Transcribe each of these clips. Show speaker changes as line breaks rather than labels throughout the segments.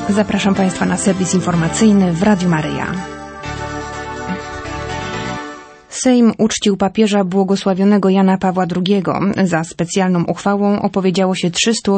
Zapraszam Państwa na serwis informacyjny w Radiu Maryja. Sejm uczcił papieża błogosławionego Jana Pawła II. Za specjalną uchwałą opowiedziało się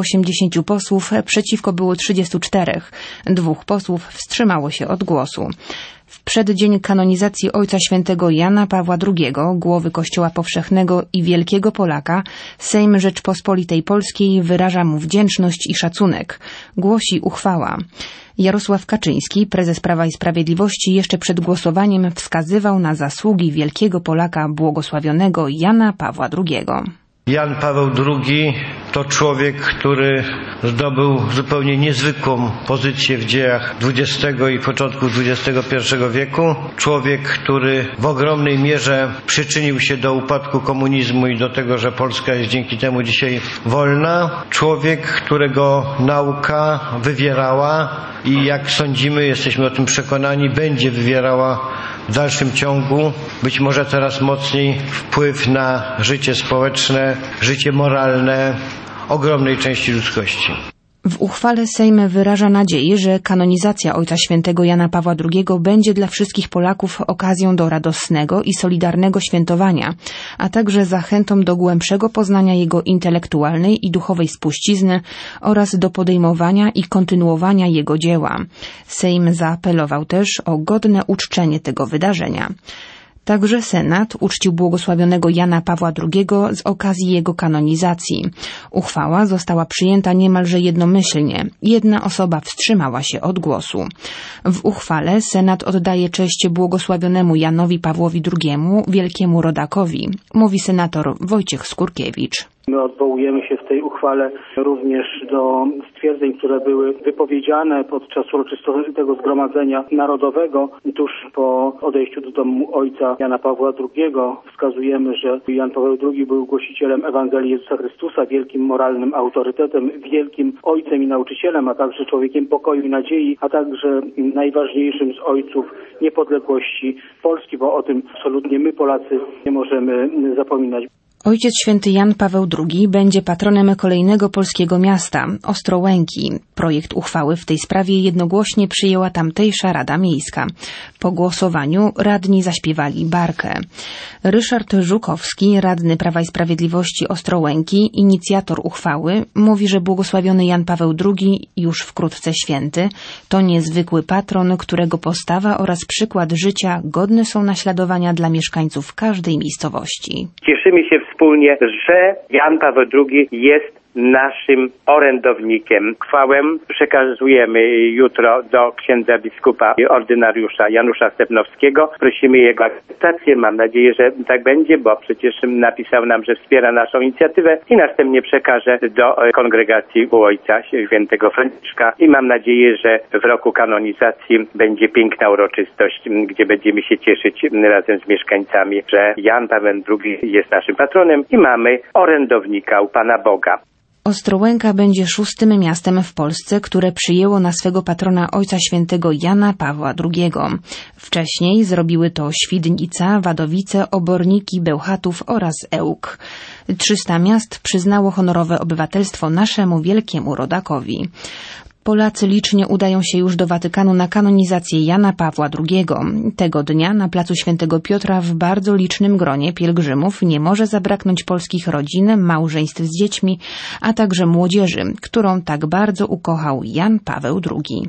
380 posłów, przeciwko było 34. 2 posłów wstrzymało się od głosu. W przeddzień kanonizacji Ojca Świętego Jana Pawła II, głowy Kościoła Powszechnego i wielkiego Polaka, Sejm Rzeczpospolitej Polskiej wyraża mu wdzięczność i szacunek. Głosi uchwała. Jarosław Kaczyński, prezes Prawa i Sprawiedliwości, jeszcze przed głosowaniem wskazywał na zasługi wielkiego Polaka błogosławionego Jana Pawła II.
Jan Paweł II to człowiek, który zdobył zupełnie niezwykłą pozycję w dziejach XX i początku XXI wieku. Człowiek, który w ogromnej mierze przyczynił się do upadku komunizmu i do tego, że Polska jest dzięki temu dzisiaj wolna. Człowiek, którego nauka wywierała i jak sądzimy, jesteśmy o tym przekonani, będzie wywierała w dalszym ciągu, być może coraz mocniej, wpływ na życie społeczne, życie moralne ogromnej części ludzkości.
W uchwale Sejm wyraża nadzieję, że kanonizacja Ojca Świętego Jana Pawła II będzie dla wszystkich Polaków okazją do radosnego i solidarnego świętowania, a także zachętą do głębszego poznania jego intelektualnej i duchowej spuścizny oraz do podejmowania i kontynuowania jego dzieła. Sejm zaapelował też o godne uczczenie tego wydarzenia. Także Senat uczcił błogosławionego Jana Pawła II z okazji jego kanonizacji. Uchwała została przyjęta niemalże jednomyślnie. Jedna osoba wstrzymała się od głosu. W uchwale Senat oddaje cześć błogosławionemu Janowi Pawłowi II, wielkiemu rodakowi, mówi senator Wojciech Skurkiewicz.
My odwołujemy się w tej uchwale również do stwierdzeń, które były wypowiedziane podczas uroczystego Zgromadzenia Narodowego tuż po odejściu do domu ojca Jana Pawła II. Wskazujemy, że Jan Paweł II był głosicielem Ewangelii Jezusa Chrystusa, wielkim moralnym autorytetem, wielkim ojcem i nauczycielem, a także człowiekiem pokoju i nadziei, a także najważniejszym z ojców niepodległości Polski, bo o tym absolutnie my Polacy nie możemy zapominać.
Ojciec Święty Jan Paweł II będzie patronem kolejnego polskiego miasta, Ostrołęki. Projekt uchwały w tej sprawie jednogłośnie przyjęła tamtejsza Rada Miejska. Po głosowaniu radni zaśpiewali barkę. Ryszard Żukowski, radny Prawa i Sprawiedliwości Ostrołęki, inicjator uchwały, mówi, że błogosławiony Jan Paweł II, już wkrótce święty, to niezwykły patron, którego postawa oraz przykład życia godne są naśladowania dla mieszkańców każdej miejscowości.
Cieszymy się wspólnie, że Jan Paweł II jest naszym orędownikiem. Chwałę przekazujemy jutro do księdza biskupa i ordynariusza Janusza Stepnowskiego. Prosimy jego akceptację. Mam nadzieję, że tak będzie, bo przecież napisał nam, że wspiera naszą inicjatywę i następnie przekaże do kongregacji u Ojca Świętego Franciszka i mam nadzieję, że w roku kanonizacji będzie piękna uroczystość, gdzie będziemy się cieszyć razem z mieszkańcami, że Jan Paweł II jest naszym patronem i mamy orędownika u Pana Boga.
Ostrołęka będzie 6. miastem w Polsce, które przyjęło na swego patrona Ojca Świętego Jana Pawła II. Wcześniej zrobiły to Świdnica, Wadowice, Oborniki, Bełchatów oraz Ełk. 300 miast przyznało honorowe obywatelstwo naszemu wielkiemu rodakowi. Polacy licznie udają się już do Watykanu na kanonizację Jana Pawła II. Tego dnia na placu Świętego Piotra w bardzo licznym gronie pielgrzymów nie może zabraknąć polskich rodzin, małżeństw z dziećmi, a także młodzieży, którą tak bardzo ukochał Jan Paweł II.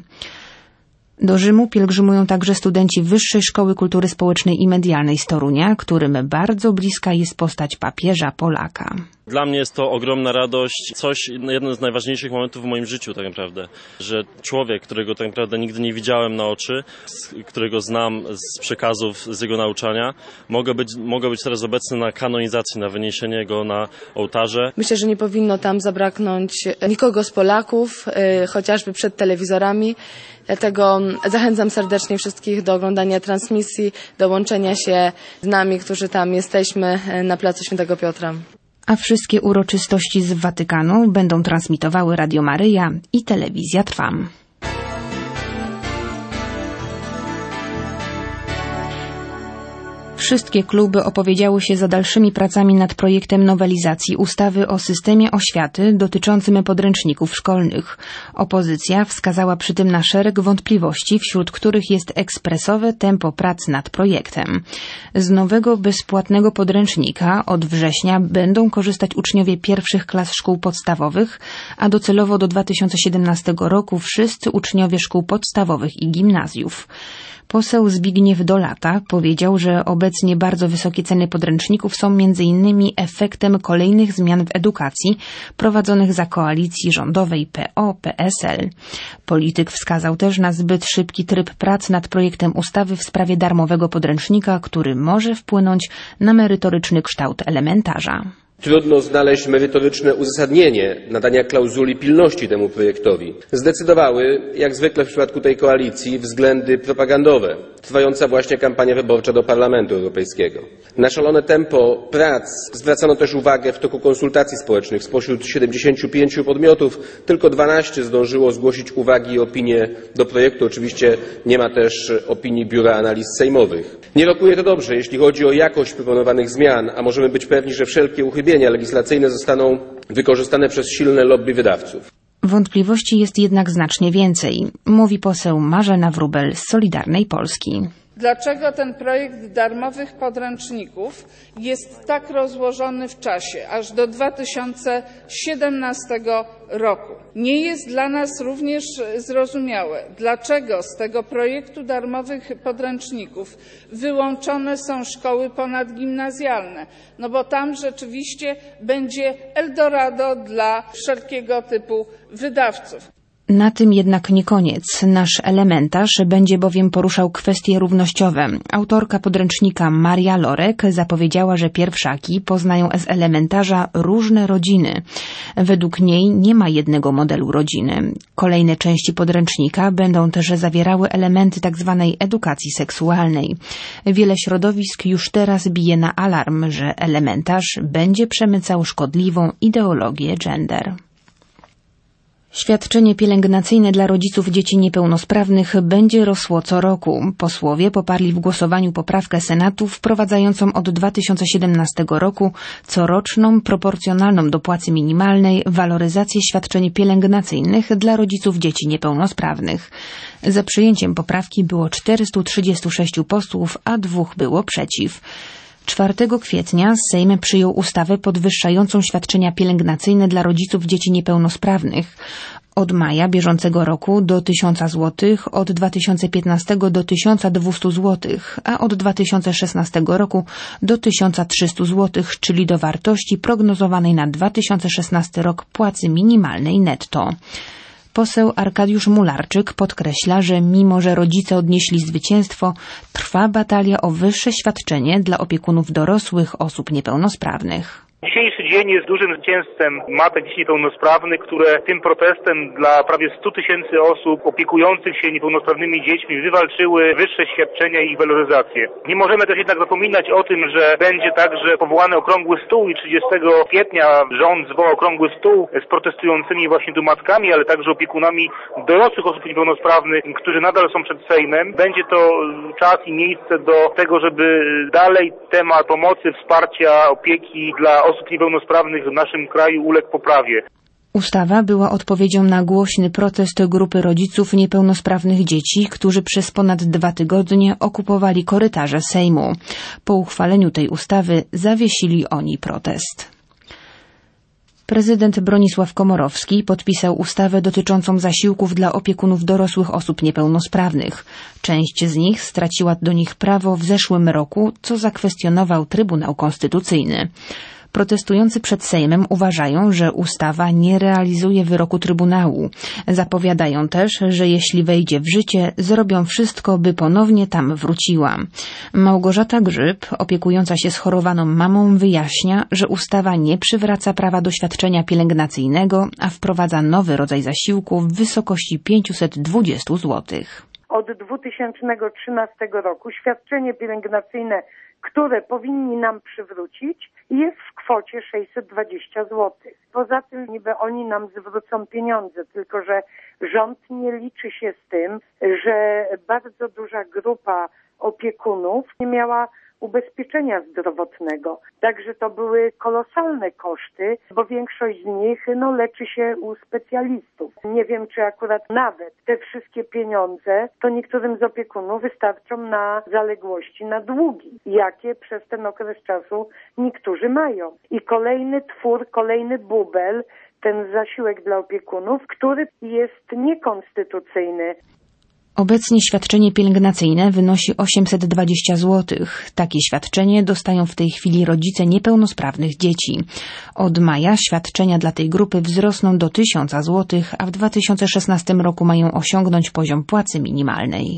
Do Rzymu pielgrzymują także studenci Wyższej Szkoły Kultury Społecznej i Medialnej z Torunia, którym bardzo bliska jest postać papieża Polaka.
Dla mnie jest to ogromna radość, jeden z najważniejszych momentów w moim życiu tak naprawdę, że człowiek, którego tak naprawdę nigdy nie widziałem na oczy, którego znam z przekazów, z jego nauczania, mogę być teraz obecny na kanonizacji, na wyniesienie go na ołtarze.
Myślę, że nie powinno tam zabraknąć nikogo z Polaków, chociażby przed telewizorami. Dlatego zachęcam serdecznie wszystkich do oglądania transmisji, do łączenia się z nami, którzy tam jesteśmy na placu Świętego Piotra.
A wszystkie uroczystości z Watykanu będą transmitowały Radio Maryja i Telewizja Trwam. Wszystkie kluby opowiedziały się za dalszymi pracami nad projektem nowelizacji ustawy o systemie oświaty dotyczącym podręczników szkolnych. Opozycja wskazała przy tym na szereg wątpliwości, wśród których jest ekspresowe tempo prac nad projektem. Z nowego bezpłatnego podręcznika od września będą korzystać uczniowie pierwszych klas szkół podstawowych, a docelowo do 2017 roku wszyscy uczniowie szkół podstawowych i gimnazjów. Poseł Zbigniew Dolata powiedział, że obecnie bardzo wysokie ceny podręczników są m.in. efektem kolejnych zmian w edukacji prowadzonych za koalicji rządowej PO-PSL. Polityk wskazał też na zbyt szybki tryb prac nad projektem ustawy w sprawie darmowego podręcznika, który może wpłynąć na merytoryczny kształt elementarza.
Trudno znaleźć merytoryczne uzasadnienie nadania klauzuli pilności temu projektowi. Zdecydowały, jak zwykle w przypadku tej koalicji, względy propagandowe. Trwająca właśnie kampania wyborcza do Parlamentu Europejskiego. Na szalone tempo prac zwracano też uwagę w toku konsultacji społecznych. Spośród 75 podmiotów tylko 12 zdążyło zgłosić uwagi i opinie do projektu. Oczywiście nie ma też opinii Biura Analiz Sejmowych. Nie rokuje to dobrze, jeśli chodzi o jakość proponowanych zmian, a możemy być pewni, że wszelkie uchybienia legislacyjne zostaną wykorzystane przez silne lobby wydawców.
Wątpliwości jest jednak znacznie więcej, mówi poseł Marzena Wróbel z Solidarnej Polski.
Dlaczego ten projekt darmowych podręczników jest tak rozłożony w czasie, aż do 2017 roku? Nie jest dla nas również zrozumiałe, dlaczego z tego projektu darmowych podręczników wyłączone są szkoły ponadgimnazjalne. No bo tam rzeczywiście będzie Eldorado dla wszelkiego typu wydawców.
Na tym jednak nie koniec. Nasz elementarz będzie bowiem poruszał kwestie równościowe. Autorka podręcznika Maria Lorek zapowiedziała, że pierwszaki poznają z elementarza różne rodziny. Według niej nie ma jednego modelu rodziny. Kolejne części podręcznika będą też zawierały elementy tzw. edukacji seksualnej. Wiele środowisk już teraz bije na alarm, że elementarz będzie przemycał szkodliwą ideologię gender. Świadczenie pielęgnacyjne dla rodziców dzieci niepełnosprawnych będzie rosło co roku. Posłowie poparli w głosowaniu poprawkę Senatu wprowadzającą od 2017 roku coroczną, proporcjonalną do płacy minimalnej waloryzację świadczeń pielęgnacyjnych dla rodziców dzieci niepełnosprawnych. Za przyjęciem poprawki było 436 posłów, a 2 było przeciw. 4 kwietnia Sejm przyjął ustawę podwyższającą świadczenia pielęgnacyjne dla rodziców dzieci niepełnosprawnych. Od maja bieżącego roku do 1000 zł, od 2015 do 1200 zł, a od 2016 roku do 1300 zł, czyli do wartości prognozowanej na 2016 rok płacy minimalnej netto. Poseł Arkadiusz Mularczyk podkreśla, że mimo że rodzice odnieśli zwycięstwo, trwa batalia o wyższe świadczenie dla opiekunów dorosłych osób niepełnosprawnych.
Dzisiejszy dzień jest dużym zwycięstwem matek dzieci niepełnosprawnych, które tym protestem dla prawie 100 000 osób opiekujących się niepełnosprawnymi dziećmi wywalczyły wyższe świadczenia i ich waloryzację. Nie możemy też jednak zapominać o tym, że będzie także powołany okrągły stół i 30 kwietnia rząd zwoła okrągły stół z protestującymi właśnie tu matkami, ale także opiekunami dorosłych osób niepełnosprawnych, którzy nadal są przed Sejmem. Będzie to czas i miejsce do tego, żeby dalej temat pomocy, wsparcia, opieki dla osób niepełnosprawnych w naszym kraju uległ poprawie.
Ustawa była odpowiedzią na głośny protest grupy rodziców niepełnosprawnych dzieci, którzy przez ponad 2 tygodnie okupowali korytarze Sejmu. Po uchwaleniu tej ustawy zawiesili oni protest. Prezydent Bronisław Komorowski podpisał ustawę dotyczącą zasiłków dla opiekunów dorosłych osób niepełnosprawnych. Część z nich straciła do nich prawo w zeszłym roku, co zakwestionował Trybunał Konstytucyjny. Protestujący przed Sejmem uważają, że ustawa nie realizuje wyroku Trybunału. Zapowiadają też, że jeśli wejdzie w życie, zrobią wszystko, by ponownie tam wróciła. Małgorzata Grzyb, opiekująca się schorowaną mamą, wyjaśnia, że ustawa nie przywraca prawa do świadczenia pielęgnacyjnego, a wprowadza nowy rodzaj zasiłku w wysokości 520 zł.
Od 2013 roku świadczenie pielęgnacyjne, które powinni nam przywrócić, jest w kwocie 620 zł. Poza tym niby oni nam zwrócą pieniądze, tylko że rząd nie liczy się z tym, że bardzo duża grupa opiekunów nie miała ubezpieczenia zdrowotnego. Także to były kolosalne koszty, bo większość z nich leczy się u specjalistów. Nie wiem, czy akurat nawet te wszystkie pieniądze to niektórym z opiekunów wystarczą na zaległości, na długi, jakie przez ten okres czasu niektórzy mają. I kolejny twór, kolejny bubel, ten zasiłek dla opiekunów, który jest niekonstytucyjny.
Obecnie świadczenie pielęgnacyjne wynosi 820 zł. Takie świadczenie dostają w tej chwili rodzice niepełnosprawnych dzieci. Od maja świadczenia dla tej grupy wzrosną do 1000 zł, a w 2016 roku mają osiągnąć poziom płacy minimalnej.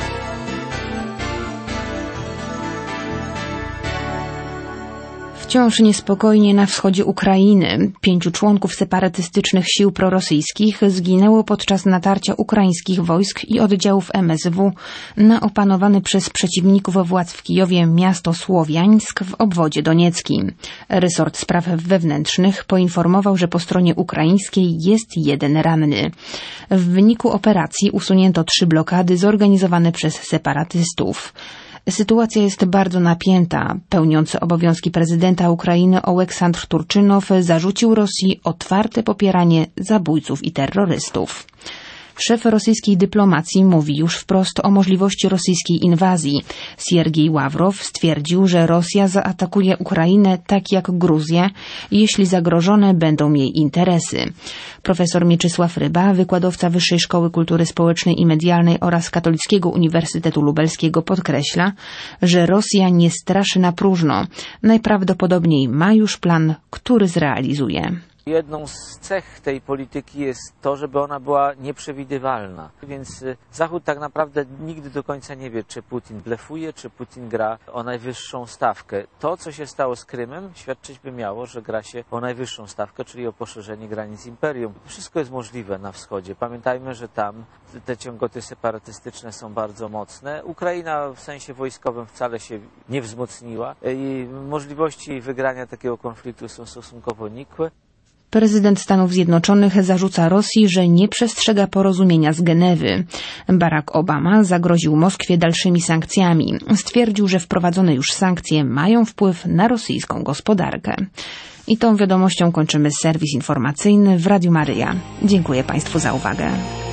Wciąż niespokojnie na wschodzie Ukrainy. 5 członków separatystycznych sił prorosyjskich zginęło podczas natarcia ukraińskich wojsk i oddziałów MSW na opanowane przez przeciwników władz w Kijowie miasto Słowiańsk w obwodzie donieckim. Resort Spraw Wewnętrznych poinformował, że po stronie ukraińskiej jest 1 ranny. W wyniku operacji usunięto 3 blokady zorganizowane przez separatystów. Sytuacja jest bardzo napięta. Pełniący obowiązki prezydenta Ukrainy Oleksandr Turczynow zarzucił Rosji otwarte popieranie zabójców i terrorystów. Szef rosyjskiej dyplomacji mówi już wprost o możliwości rosyjskiej inwazji. Siergiej Ławrow stwierdził, że Rosja zaatakuje Ukrainę tak jak Gruzję, jeśli zagrożone będą jej interesy. Profesor Mieczysław Ryba, wykładowca Wyższej Szkoły Kultury Społecznej i Medialnej oraz Katolickiego Uniwersytetu Lubelskiego, podkreśla, że Rosja nie straszy na próżno. Najprawdopodobniej ma już plan, który zrealizuje.
Jedną z cech tej polityki jest to, żeby ona była nieprzewidywalna. Więc Zachód tak naprawdę nigdy do końca nie wie, czy Putin blefuje, czy Putin gra o najwyższą stawkę. To, co się stało z Krymem, świadczyć by miało, że gra się o najwyższą stawkę, czyli o poszerzenie granic imperium. Wszystko jest możliwe na wschodzie. Pamiętajmy, że tam te ciągoty separatystyczne są bardzo mocne. Ukraina w sensie wojskowym wcale się nie wzmocniła i możliwości wygrania takiego konfliktu są stosunkowo nikłe.
Prezydent Stanów Zjednoczonych zarzuca Rosji, że nie przestrzega porozumienia z Genewy. Barack Obama zagroził Moskwie dalszymi sankcjami. Stwierdził, że wprowadzone już sankcje mają wpływ na rosyjską gospodarkę. I tą wiadomością kończymy serwis informacyjny w Radiu Maryja. Dziękuję Państwu za uwagę.